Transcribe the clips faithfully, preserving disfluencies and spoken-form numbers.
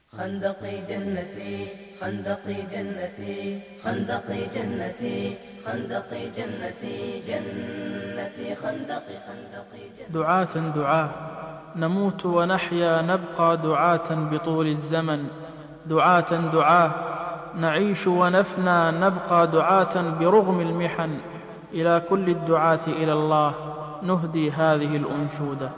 خندقي جنتي خندقي جنتي خندقي جنتي خندقي جنتي جنتي خندقي خندقي جنتي. دعاة دعاة نموت ونحيا نبقى دعاة بطول الزمن، دعاة دعاة نعيش ونفنى نبقى دعاة برغم المحن، إلى كل الدعاة إلى الله نهدي هذه الأنشودة.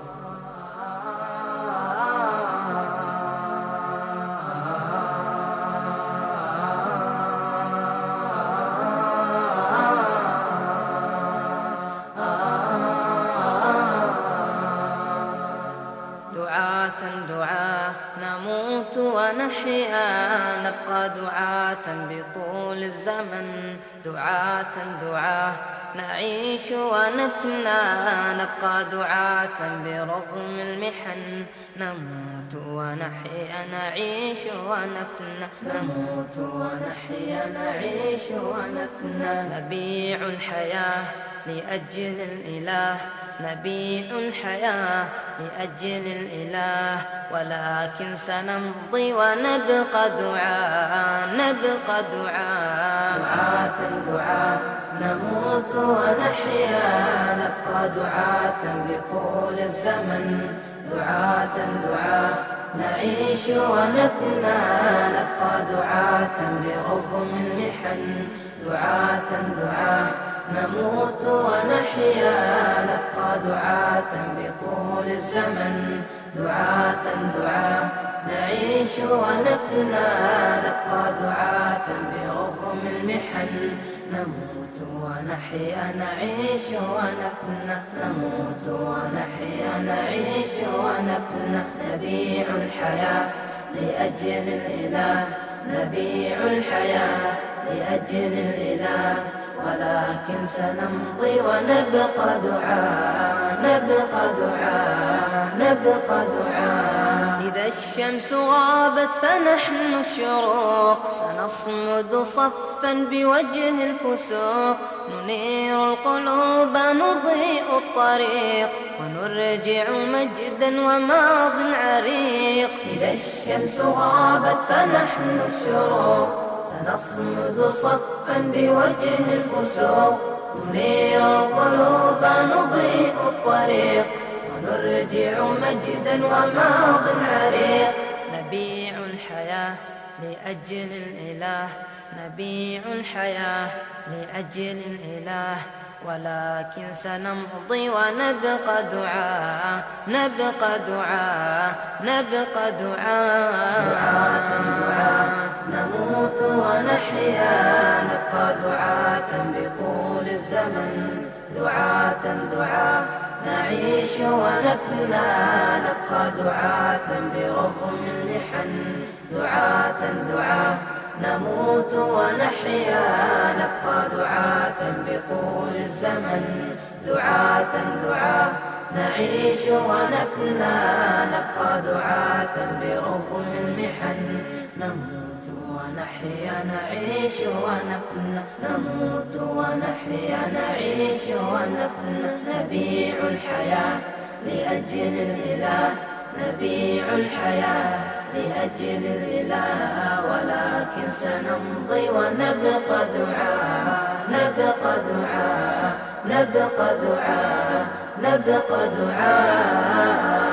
دعاة نموت ونحيا نبقى دعاة بطول الزمن، دعاة دعاة نعيش ونفنى نبقى دعاة برغم المحن، نموت ونحيا نعيش ونفنى نموت ونحيا نعيش ونفنى. نبيع الحياة لأجل الإله، نبيع الحياة لأجل الإله، ولكن سنمضي ونبقى دعاء نبقى دعاء. دعاة دعاء نموت ونحيا نبقى دعاة بطول الزمن، دعاة دعاء نعيش ونفنى نبقى دعاة برغم المحن، دعاة دعاء نموت ونحيا نبقى دعاة بطول الزمن، دعاة دعاة نعيش ونفنى نبقى دعاة برغم المحن، نموت ونحيا نعيش ونفنى نموت ونحيا نعيش ونفنى. نبيع الحياة لأجل الإله، نبيع الحياة لأجل الإله، ولكن سنمضي ونبقى دعاء نبقى دعاء نبقى دعاء. إذا الشمس غابت فنحن الشروق، سنصمد صفا بوجه الفسوق، ننير القلوب نضيء الطريق، ونرجع مجدا وماض عريق. إذا الشمس غابت فنحن الشروق، سنصمد صفا بوجه الفسوق، ننير القلوب نضيء الطريق، ونرجع مجدا وماض عريق. نبيع الحياة لأجل الإله، نبيع الحياة لأجل الإله، ولكن سنمضي ونبقى دعاء نبقى دعاء نبقى دعاء. دعاة دعاء نموت ونحيا نبقى دعاة بطول الزمن، دعاة دعاء نعيش ونفنى نبقى دعاة برغم المحن، دعاة دعاء نموت ونحيا نبقى دعاة بطول الزمن، دعاة دعاء نعيش ونفنى نبقى دعاة برغم المحن، نموت ونحيا نعيش ونفنى نموت ونحيا نعيش ونفنى. نبيع الحياة لأجل الإله، نبيع الحياة لأجل الإله، ولكن سنمضي ونبقى دعاء نبقى دعاء نبقى دعاء نبقى دعاء.